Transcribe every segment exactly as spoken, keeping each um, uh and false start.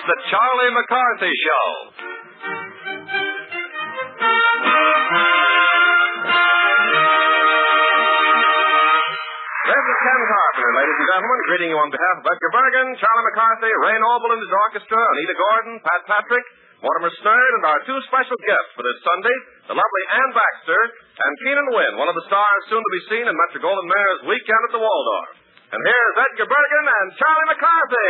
the Charlie McCarthy Show. This is Ken Carpenter, ladies and gentlemen, greeting you on behalf of Edgar Bergen, Charlie McCarthy, Ray Noble and his orchestra, Anita Gordon, Pat Patrick, Mortimer Stern, and our two special guests for this Sunday, the lovely Ann Baxter and Keenan Wynn, one of the stars soon to be seen in Metro-Goldwyn-Mayer's Weekend at the Waldorf. And here's Edgar Bergen and Charlie McCarthy.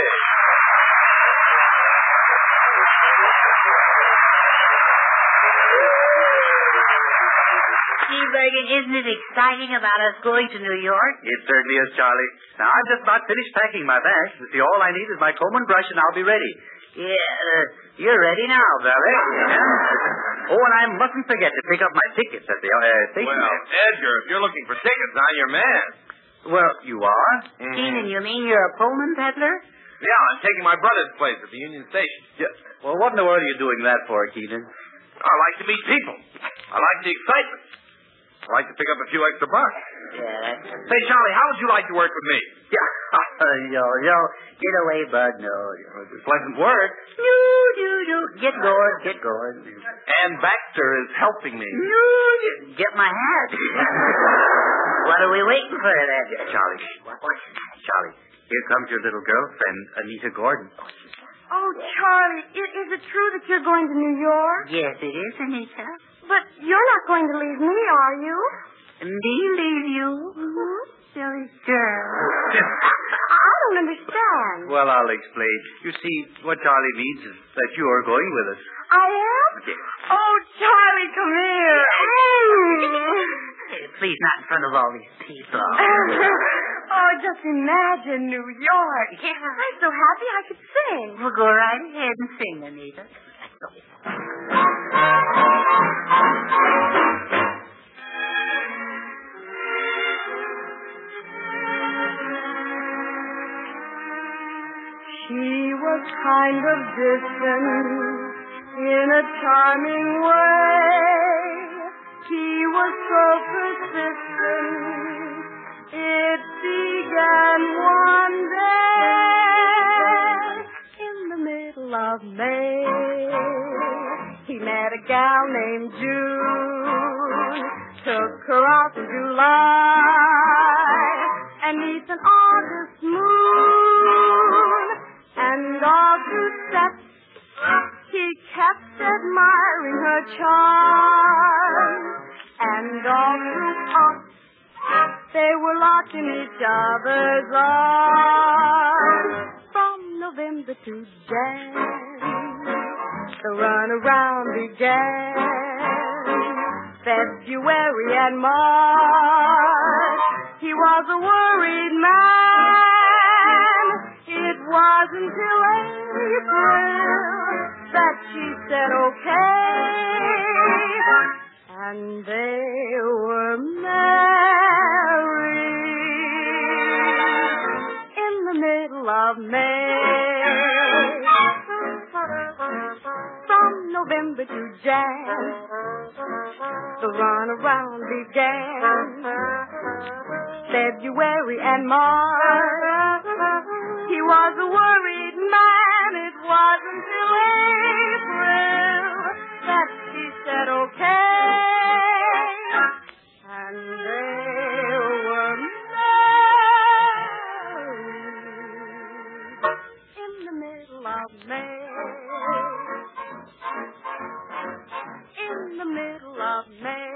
Gee, Bergen, isn't it exciting about us going to New York? It certainly is, Charlie. Now, I've just about finished packing my bags. You see, all I need is my comb and brush, and I'll be ready. Yeah, uh, you're ready now, Valley. Yeah. Oh, and I mustn't forget to pick up my tickets at the uh, station. Well, Edgar, if you're looking for tickets, I'm your man. Well, you are? Mm-hmm. Keenan, you mean you're a Pullman peddler? Yeah, I'm taking my brother's place at the Union Station. Yeah. Well, what in the world are you doing that for, Keenan? I like to meet people. I like the excitement. I like to pick up a few extra bucks. Yeah, that's... Say, Charlie, how would you like to work with me? Yeah. yo, yo. Get away, bud. No, no. Pleasant word. No, no, no. Get going, get going. Ann Baxter is helping me. No, no. Get my hat. What are we waiting for then? Yeah, Charlie. What, what? Charlie, here comes your little girlfriend, Anita Gordon. Oh, Charlie, is, is it true that you're going to New York? Yes, it is, Anita. But you're not going to leave me, are you? Me leave you? Mm-hmm. Silly girl. I don't understand. Well, I'll explain. You see, what Charlie means is that you are going with us. I am? Yes. Oh, Charlie, come here. Please, not in front of all these people. Oh, just imagine New York. Yeah. I'm so happy I could sing. Well, go right ahead and sing, Anita. She was kind of distant in a charming way. He was so persistent. It began one day in the middle of May. He met a gal named June, took her out in July, and neath an August moon, and all through steps, he kept admiring her charm, and all through August, they were locked in each other's arms. From November to Jan, the runaround began. February and March, he was a worried man. It wasn't till April that she said okay, and they were married in the middle of May. From November to Jan, the runaround began. February and March, he was a worried man. It wasn't till April that she said okay, and they were married in the middle of May. In the middle of May.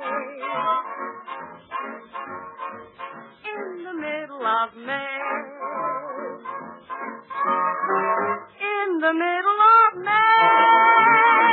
In the middle of May. In the middle of May.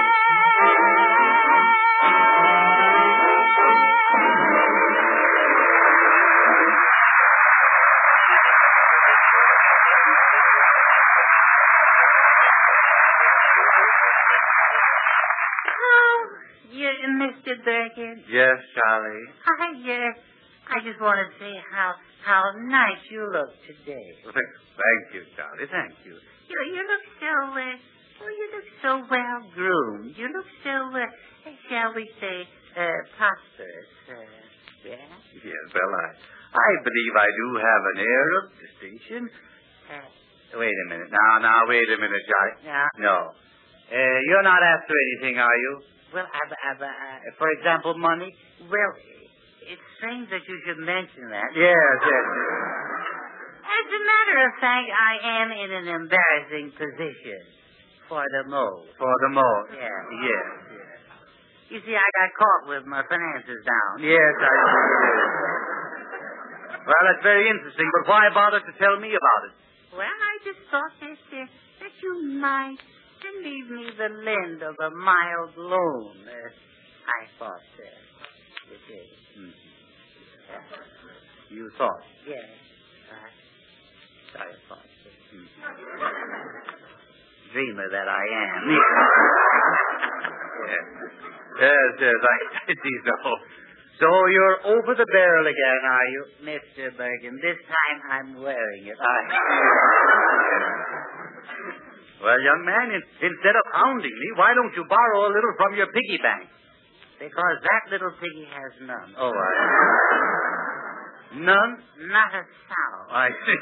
You, Mister Bergen? Yes, Charlie. I, uh, I just want to say how how nice you look today. Thank you, Charlie. Thank you. You, you look so, uh, well, you look so well groomed. You look so, uh, shall we say, uh, prosperous. Uh, yeah. Yes, well, I, I believe I do have an air of distinction. Uh, Wait a minute. Now, now, wait a minute, Johnny. Yeah? No. Uh, you're not after anything, are you? Well, uh, uh, uh, for example, money? Well, it's strange that you should mention that. Yes, yes. As a matter of fact, I am in an embarrassing position. For the most. For the most. Yeah. Yes, yes. You see, I got caught with my finances down. Yes, I Well, that's very interesting, but why bother to tell me about it? Well, I just thought that, uh, that you might leave me the lend of a mild loan. Uh, I thought uh, you did. Hmm. You thought? Yes. Uh, I thought so. Hmm. Dreamer that I am. Yes. Yes, yes, I see so. So you're over the barrel again, are you? Mister Bergen, this time I'm wearing it. I... Well, young man, in, instead of hounding me, why don't you borrow a little from your piggy bank? Because that little piggy has none. Oh, I... None? Not a sow. I see.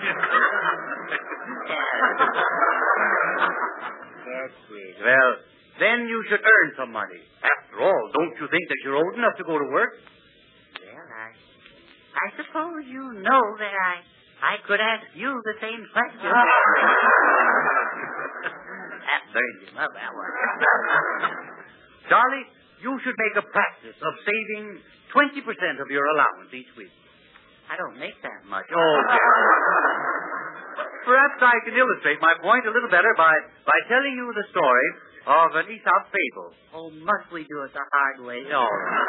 Yes, yes. Well, then you should earn some money. After all, don't you think that you're old enough to go to work? Well, I, I suppose you know that I, I could ask you the same question. That burned him up, that one. Charlie, you should make a practice of saving twenty percent of your allowance each week. I don't make that much. Oh, perhaps I can illustrate my point a little better by, by telling you the story of an Aesop fable. Oh, must we do it the hard way? No.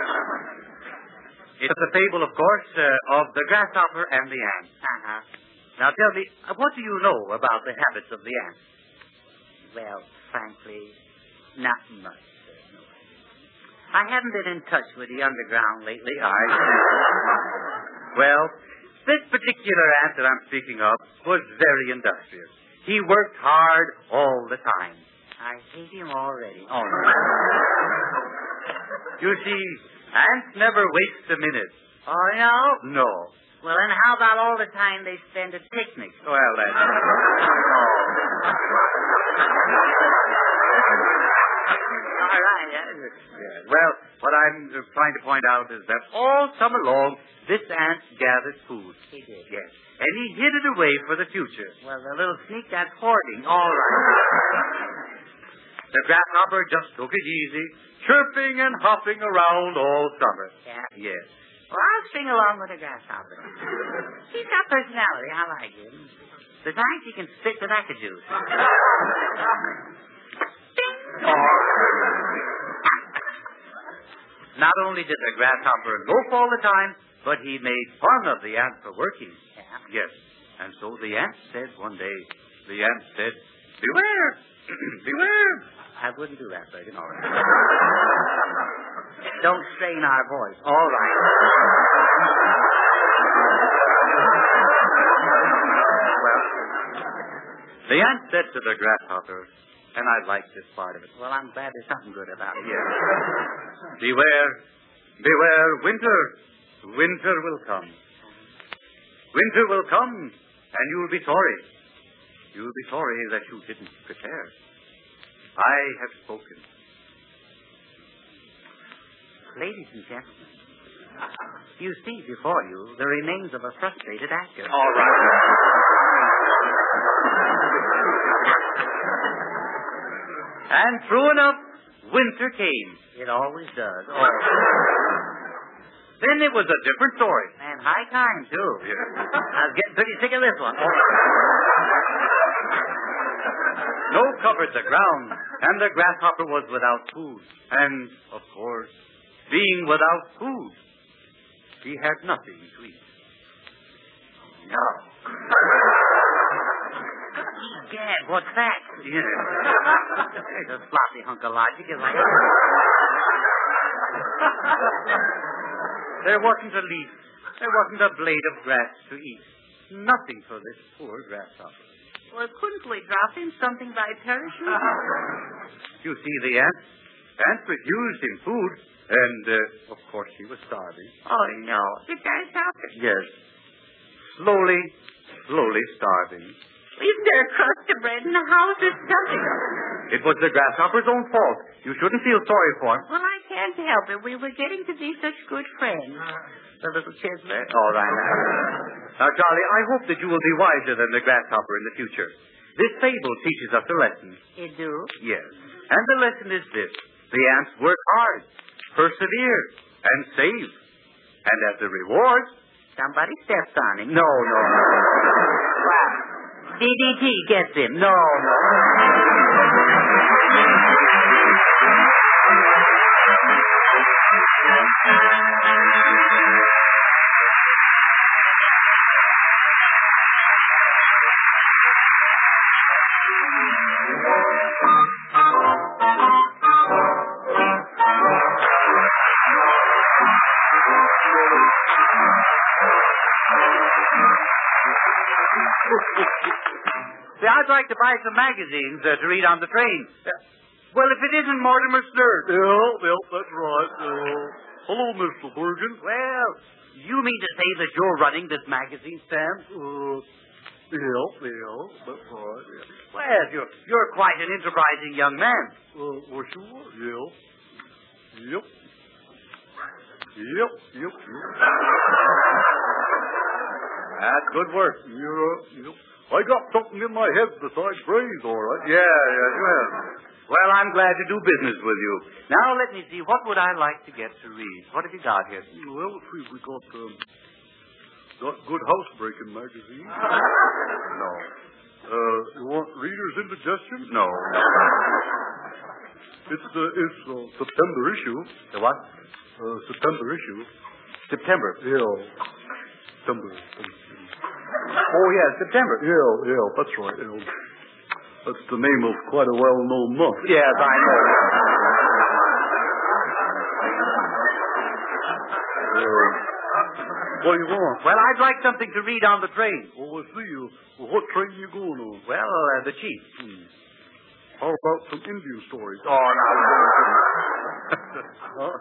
It's the fable, of course, uh, of the grasshopper and the ant. Uh-huh. Now tell me, uh, what do you know about the habits of the ant? Well, frankly, not much. Sir. No. I haven't been in touch with the underground lately. I see. Well, this particular ant that I'm speaking of was very industrious. He worked hard all the time. I hate him already. Oh, no. You see, ants never waste a minute. Oh, no? No. Well, then how about all the time they spend at picnics? Well, that's... Oh. All right. Yeah. Yeah. Well, what I'm uh, trying to point out is that all summer long, this ant gathered food. He did. Yes. And he hid it away for the future. Well, the little sneak got hoarding. All right. The grasshopper just took it easy, chirping and hopping around all summer. Yeah? Yes. Well, I'll sing along with the grasshopper. He's got personality. I like him. Besides, he can spit tobacco juice. Not only did the grasshopper loaf all the time, but he made fun of the ant for working. Yeah? Yes. And so the ant said one day, the ant said, beware, beware. I wouldn't do that, Bergen. All right. Don't strain our voice. All right. Well, the ant said to the grasshopper, and I like this part of it. Well, I'm glad there's something good about it. Yes. Beware, beware, winter. Winter will come. Winter will come, and you'll be sorry. You'll be sorry that you didn't prepare. I have spoken. Ladies and gentlemen, you see before you the remains of a frustrated actor. All right. And true enough, winter came. It always does. Oh. Then it was a different story. And high time, too. Yeah. I was getting pretty sick of this one. Snow covered the ground, and the grasshopper was without food. And, of course, being without food, he had nothing to eat. No. Gad, what's that? Yes. There's a sloppy hunk of logic. Is like... There wasn't a leaf. There wasn't a blade of grass to eat. Nothing for this poor grasshopper. Well, couldn't we drop him something by parachute? You see, the ant, ant refused him food, and, uh, of course, he was starving. Oh, no. The grasshopper. Yes. Slowly, slowly starving. Isn't there a crust of bread in the house or something? It was the grasshopper's own fault. You shouldn't feel sorry for him. Well, I can't help it. We were getting to be such good friends. The little chiseler. All right. Now, Charlie, I hope that you will be wiser than the grasshopper in the future. This fable teaches us a lesson. You do? Yes. And the lesson is this. The ants work hard, persevere, and save. And as a reward... Somebody steps on him. No, no, no. Wow. D D T gets him. No, no. See, I'd like to buy some magazines uh, to read on the train. Uh, well, if it isn't Mortimer Snurd. Yeah, yeah, that's right. Uh, hello, Mister Bergen. Well, you mean to say that you're running this magazine stand? Uh, yeah, yeah, that's right. Yeah. Well, you're, you're quite an enterprising young man. Uh, well, sure, yeah. Yep. Yep, yep, yep. That's good work. Yeah, yep. I got something in my head besides brains, all right. Yeah, yeah, you have. Well, I'm glad to do business with you. Now, let me see. What would I like to get to read? What have you got here? Well, let's see. We got, um, got Good Housebreaking magazine. No. Uh, you want Reader's Indigestion? No. It's the uh, it's uh, September issue. The what? Uh, September issue. September. Yeah. September. Oh, yeah, September. Yeah, yeah, that's right. Yeah. That's the name of quite a well-known month. Yes, I know. Uh, what do you want? Well, I'd like something to read on the train. Oh, I see you. Well, what train you going on? Well, uh, the chief. Hmm. How about some Indian stories? Oh, no. Huh?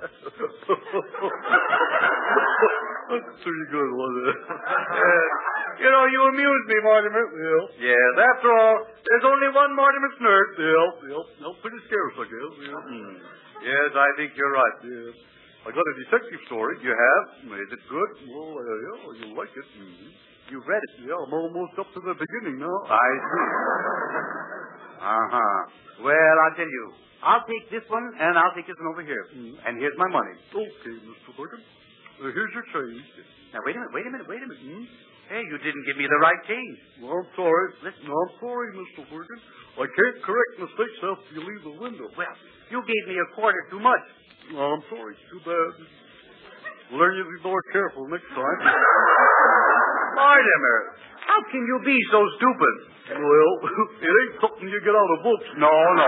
That's pretty good, wasn't it? Uh, you know, you amuse me, Mortimer. Yeah. Yes, after all, there's only one Mortimer Snurd. Yeah, yeah. No, pretty scarce, I guess. Yeah. Hmm. Yes, I think you're right. Yeah. I got a detective story. You have? Is it good? Well, uh, yeah, you'll like it. Mm-hmm. You've read it? Yeah, I'm almost up to the beginning now. I see. Uh-huh. Well, I'll tell you. I'll take this one, and I'll take this one over here. Mm. And here's my money. Okay, Mister Bergen. Uh, here's your change. Now, wait a minute, wait a minute, wait a minute. Hmm? Hey, you didn't give me the right change. Well, I'm sorry. Listen. No, I'm sorry, Mister Bergen. I can't correct mistakes after you leave the window. Well, you gave me a quarter too much. No, I'm sorry. Too bad. Learn you to be more careful next time. Mortimer, how can you be so stupid? Well, it ain't something you get out of books. No, no.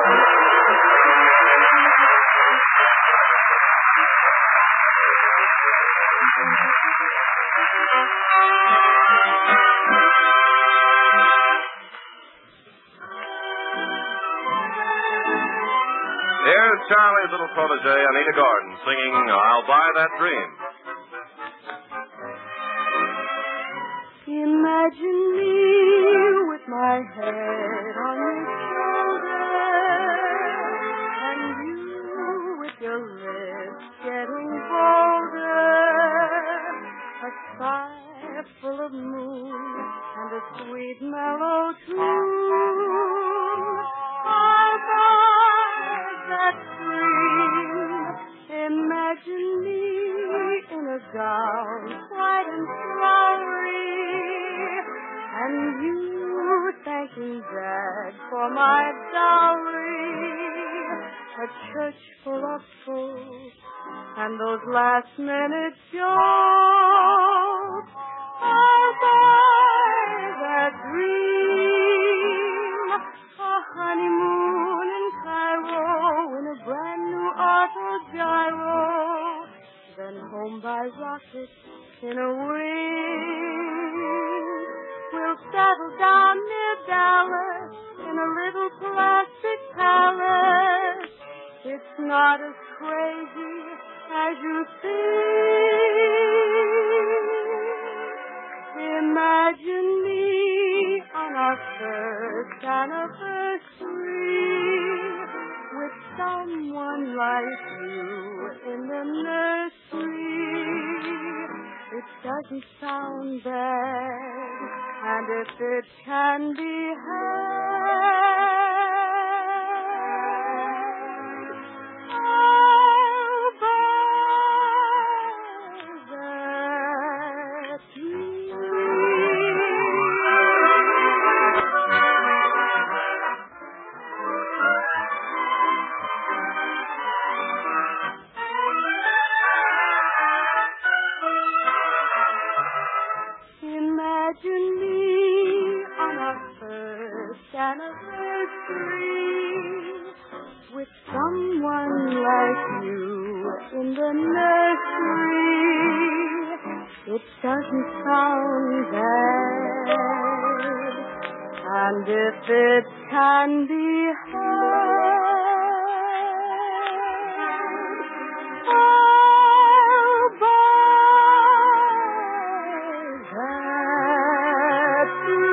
Here's Charlie's little protege, Anita Gordon, singing I'll Buy That Dream. Imagine me with my head on your shoulder, and you with your lips getting bolder, a sky full of moon and a sweet mellow tune. I'll buy that dream. Imagine me in a gown white and flowery, and you thanking Dad for my dowry. A church full of folks and those last-minute jokes. I'll buy that dream. A honeymoon in Cairo in a brand-new autogyro. Then home by rocket in a wing. We'll settle down near Dallas in a little plastic palace. It's not as crazy as you think. Imagine me on our our first anniversary with someone like you in the nursery. It doesn't sound bad, and if it can be had, I'll buy that Imagine me on our first anniversary with someone like you in the nursery. It doesn't sound bad, and if it can be had, I'll buy that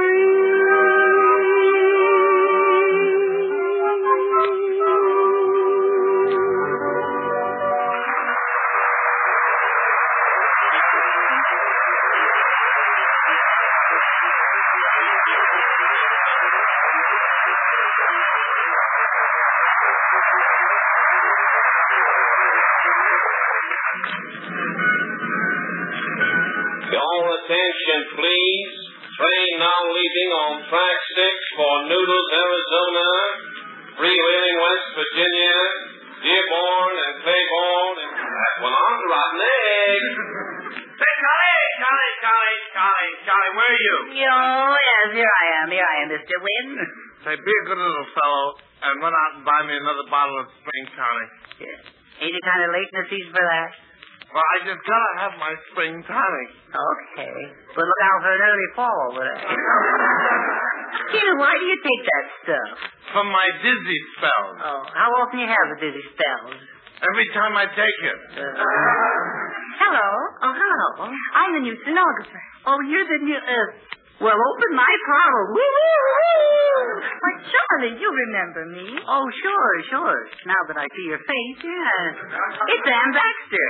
Your attention, please. Train now leaving on track six for Noodles, Arizona, Freewheeling, West Virginia, Dearborn and Claiborne, and that one on to Rotten Egg. Say, Charlie, Charlie, Charlie, Charlie, Charlie, where are you? Yo, yes, here I am, here I am, Mister Wynn. Say, be a good little fellow and run out and buy me another bottle of spring tonic. Yeah. Ain't it kind of late in the season for that? Well, I just gotta have my spring tonic. Okay. But look out for an early fall over there. Gee, why do you take that stuff? For my dizzy spells. Oh, how often do you have the dizzy spells? Every time I take it. Uh, hello. Oh, hello. I'm the new stenographer. Oh, you're the new... Uh, well, open my parlor. Woo, woo, woo. Why, Charlie, you remember me. Oh, sure, sure. Now that I see your face, yeah. It's Ann Baxter.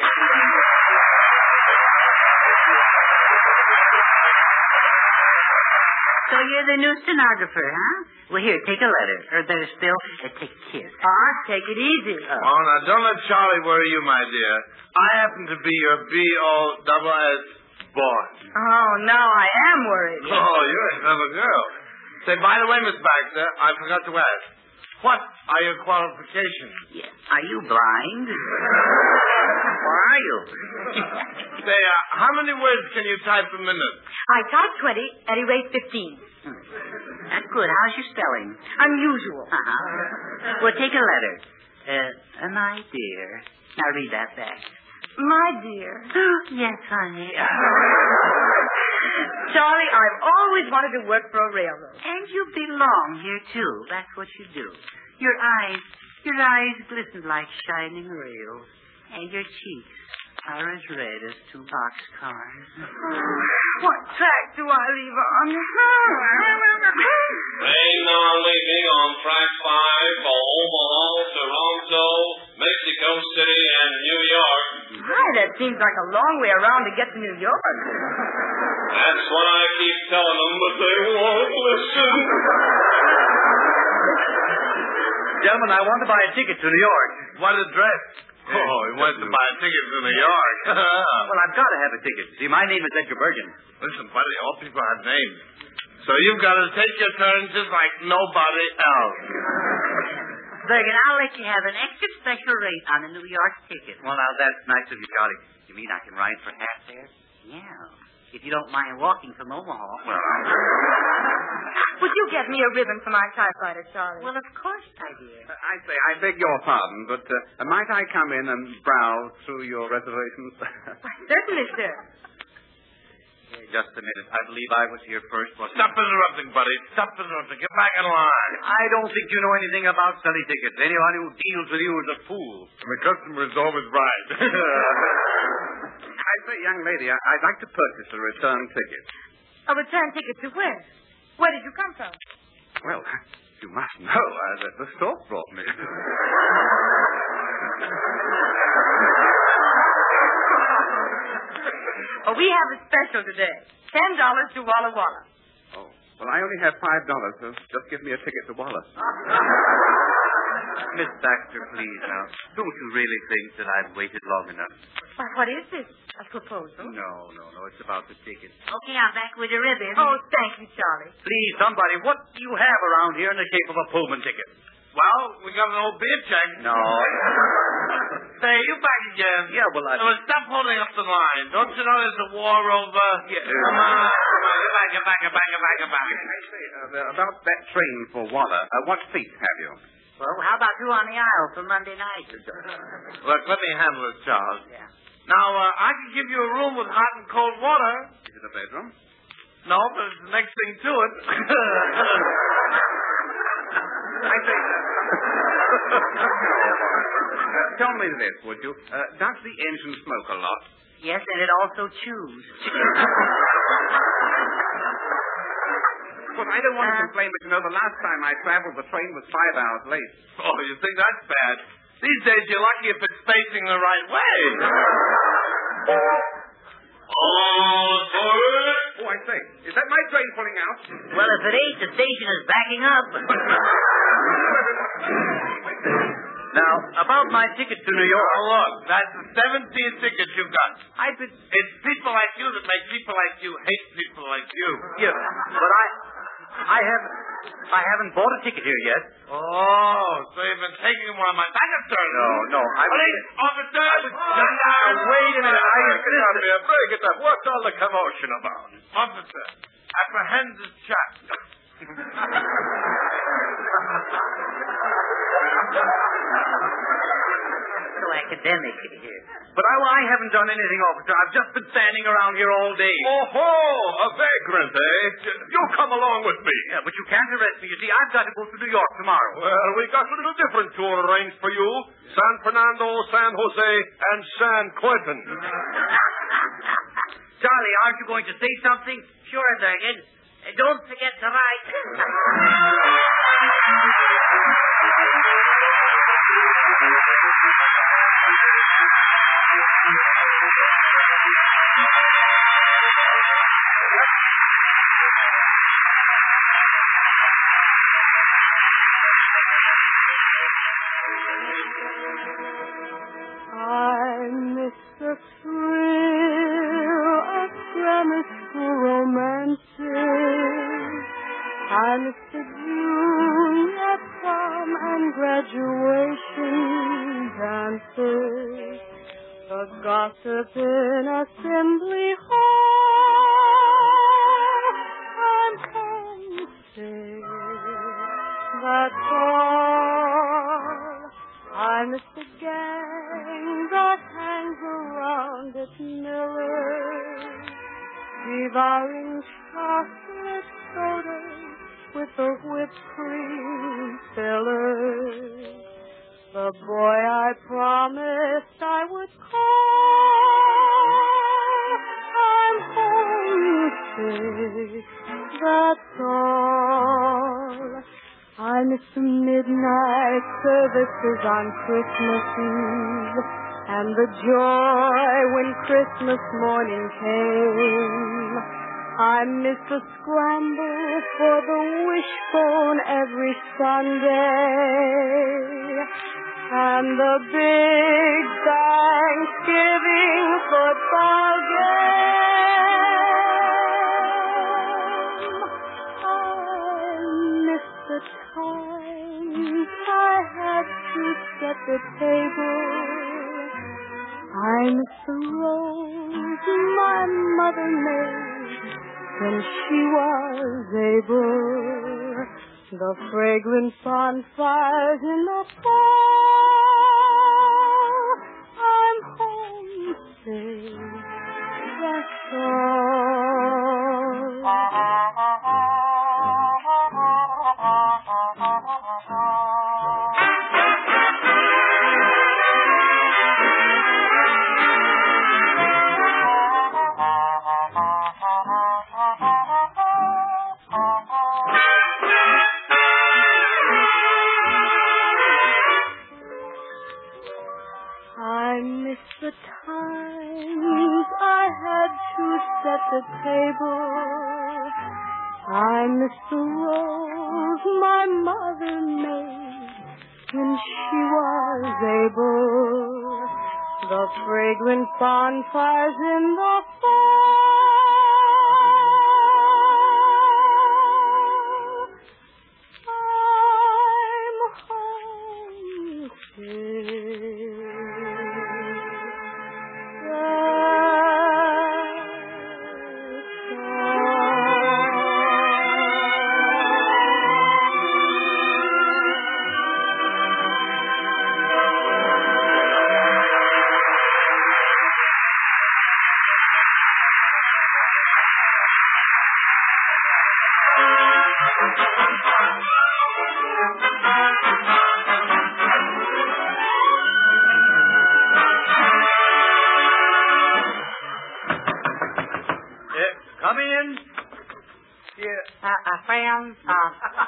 So you're the new stenographer, huh? Well, here, take a letter. Or better still, uh, take a kiss. Ah, take it easy. Oh. Oh, now, don't let Charlie worry you, my dear. I happen to be your B O S S boss. Oh, now I am worried. Oh, you're a clever girl. Say, by the way, Miss Baxter, I forgot to ask. What are your qualifications? Yeah. Are you blind? Or are you? Say, uh, how many words can you type a minute? I type twenty, and he writes fifteen. Hmm. That's good. How's your spelling? Unusual. Uh-huh. Well, take a letter. Uh, my dear. Now read that back. My dear. Yes, honey. Charlie, I've always wanted to work for a railroad. And you belong here, too. That's what you do. Your eyes, your eyes glisten like shining rails. And your cheeks are as red as two boxcars. What track do I leave on? Train now leaving on track five for Omaha, Toronto, Mexico City, and New York. My, that seems like a long way around to get to New York. That's what I keep telling them, but they won't listen. Gentlemen, I want to buy a ticket to New York. What address? Oh, he wants to buy a ticket to New York. Well, I've got to have a ticket. See, my name is Edgar Bergen. Listen, buddy, all people have names. So you've got to take your turn just like nobody else. Bergen, I'll let you have an extra special rate on the New York ticket. Well, now, that's nice of you, Charlie. You mean I can ride for half there? Yeah. If you don't mind walking from Omaha. Well, Would you get me a ribbon for my typewriter, Charlie? Well, of course, my dear. Uh, I say, I beg your pardon, but uh, might I come in and browse through your reservations? Certainly, sir. just a minute. I believe I was here first, wasn't Stop I? interrupting, buddy. Stop interrupting. Get back in line. I don't think you know anything about selling tickets. Anyone who deals with you is a fool. The customer is always right. I say, young lady, I- I'd like to purchase a return ticket. A return ticket to where? Where did you come from? Well, you must know uh, that the stork brought me. Oh, we have a special today. Ten dollars to Walla Walla. Oh, well, I only have five dollars, so just give me a ticket to Wallace. Miss Baxter, please now. Don't you really think that I've waited long enough? Why, what is this? A proposal? No, no, no. It's about the ticket. Okay, I'm back with your ribbon. Oh, thank you, Charlie. Please, somebody, what do you have around here in the shape of a Pullman ticket? Well, we got an old beer check. No. Say, you back again. Yeah, well, I... Well, stop holding up the line. Don't you know there's a war over? Yeah. Come on, come on. Get back, get back, get back, get back, get back. I say, uh, about that train for Walla, uh, what seats have you? Well, how about two on the aisle for Monday night? Look, let me handle it, Charles. Yeah. Now, uh, I can give you a room with hot and cold water. Is it a bedroom? No, but it's the next thing to it. I say... uh, tell me this, would you? Uh, does the engine smoke a lot? Yes, and it also chews. Well, I don't want to complain, but you know, the last time I traveled, the train was five hours late. Oh, you think that's bad? These days, you're lucky if it's facing the right way. Oh, sorry. Oh, I say, is that my train pulling out? Well, if it ain't, the station is backing up. Now, about my ticket to New York. Oh, look, that's the seventeenth ticket you got. I've been... It's people like you that make people like you hate people like you. Yeah, but I... I haven't... I haven't bought a ticket here yet. Oh, so you've been taking one of my baggage. No, no, I... Police officer! Now, wait a minute. I... Get up here. Break it up. What's all the commotion about? Officer, apprehend this chap. So academic here. But I, I haven't done anything, officer. I've just been standing around here all day. Oh-ho! A vagrant, eh? You come along with me. Yeah, but you can't arrest me. You see, I've got to go to New York tomorrow. Well, we got a little different tour arranged for you. San Fernando, San Jose, and San Quentin. Charlie, aren't you going to say something? Sure, Durgan. Uh, don't forget to write. I miss the thrill of grammar school romances. I miss the junior prom and graduation dances. The gossip in assembly hall. I'm homesick, that's all. I miss the gang that hangs around at Miller's, devouring chocolate sodas with the whipped cream fillers. The boy I promised I would call. I'm homesick, that's all. I miss the midnight services on Christmas Eve and the joy when Christmas morning came. I miss the scramble for the wishbone every Sunday and the big Thanksgiving football game. I miss the times I had to set the table. I miss the rolls my mother made when she was able. The fragrant bonfires in the fall. I'm homesick, that's all. table. I miss the rose my mother made when she was able. The fragrant bonfires in the fall. I'm homesick. Come in. Yeah. Uh, uh, Fran, uh,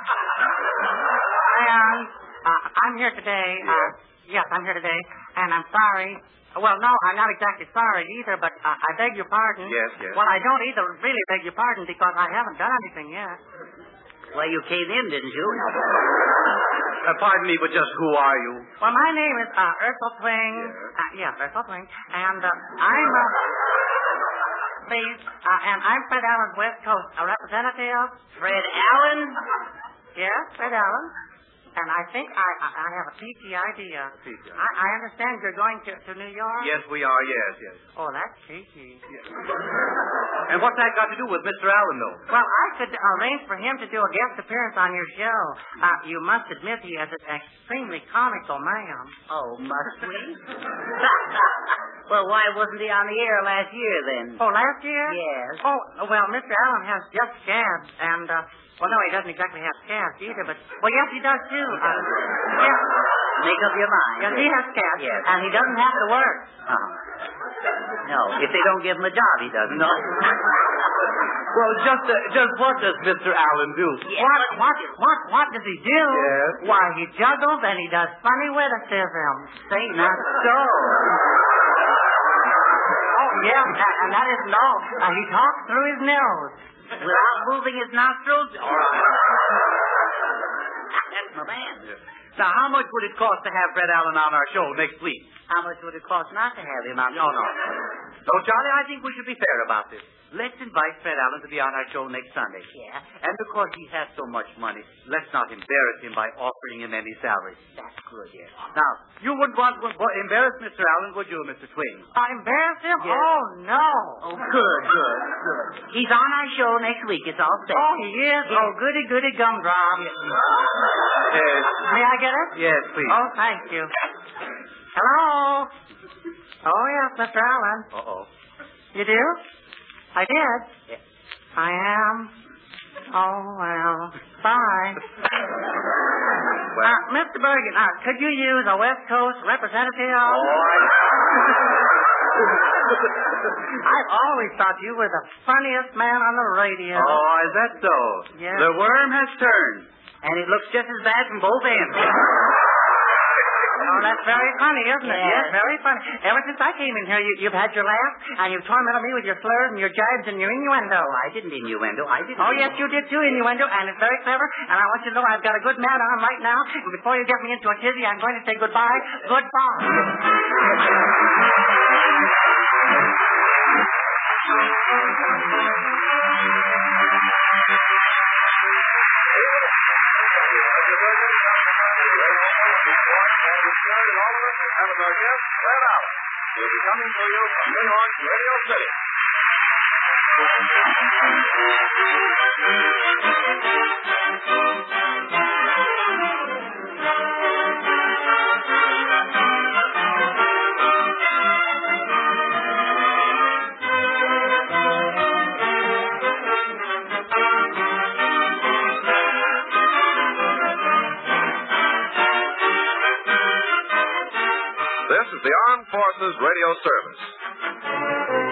Fran, uh, I'm here today. Uh, yes, I'm here today, and I'm sorry. Well, no, I'm not exactly sorry either, but uh, I beg your pardon. Yes, yes. Well, I don't either really beg your pardon because I haven't done anything yet. Well, you came in, didn't you? Uh, pardon me, but just who are you? Well, my name is uh, Ursula Twing. Uh, yeah, Ursula Twing, and uh, I'm. Uh, Please, uh, and I'm Fred Allen's West Coast a representative. Fred Allen? Yes, Fred Allen. And I think I I, I have a peachy idea. Peachy. I, I understand you're going to, to New York? Yes, we are, yes, yes. Oh, that's peachy. And what's that got to do with Mister Allen, though? Well, I could arrange for him to do a guest appearance on your show. Uh, you must admit he is an extremely comical man. Oh, must we? Well, why wasn't he on the air last year, then? Oh, last year? Yes. Oh, well, Mister Allen has just scabs, and, uh, well, no, he doesn't exactly have scabs either, but, well, yes, he does, too. Uh, yes. Make up your mind. Yes, he has scabs, Yes. and he doesn't have to work. Uh-huh. No, if they don't give him a job, he doesn't. No. Well, just uh, just what does Mister Allen do? What, what, what, what does he do? Yes. Why, he juggles and he does funny witticisms. Say not so. Oh, yeah, and, and that isn't all. Uh, he talks through his nose. Without moving his nostrils? All right. That's my man. Now, how much would it cost to have Fred Allen on our show next week? How much would it cost not to have him on? No, no. No, Charlie, I think we should be fair about this. Let's invite Fred Allen to be on our show next Sunday. Yeah. And because he has so much money, let's not embarrass him by offering him any salary. That's good, yes. Now, you wouldn't want to embarrass Mister Allen, would you, Mister Twing? Uh, embarrass him? Yes. Oh, no. Oh, good, good, good. He's on our show next week. It's all set. Oh, he is? Yes. Oh, goody, goody gumdrop. Yes. May I get it? Yes, please. Oh, thank you. Hello? Oh, yes, Mister Allen. Uh-oh. You do? I did. Yes. I am. Oh, well. Bye. Well, Uh, Mister Bergen, uh, could you use a West Coast representative? oh, I... I've always thought you were the funniest man on the radio. Oh, is that so? Yes. The worm has turned. And it looks just as bad from both ends. Oh, that's very funny, isn't it? Yes. very funny. Ever since I came in here, you, you've had your laugh, and you've tormented me with your slurs and your jibes and your innuendo. I didn't innuendo. I didn't. Oh, yes, you did too, innuendo, and it's very clever, and I want you to know I've got a good man on right now, and before you get me into a tizzy, I'm going to say goodbye. Goodbye. With our guest, Fred Allen. We'll be coming to you from New York Radio City. This is the Armed Forces Radio Service.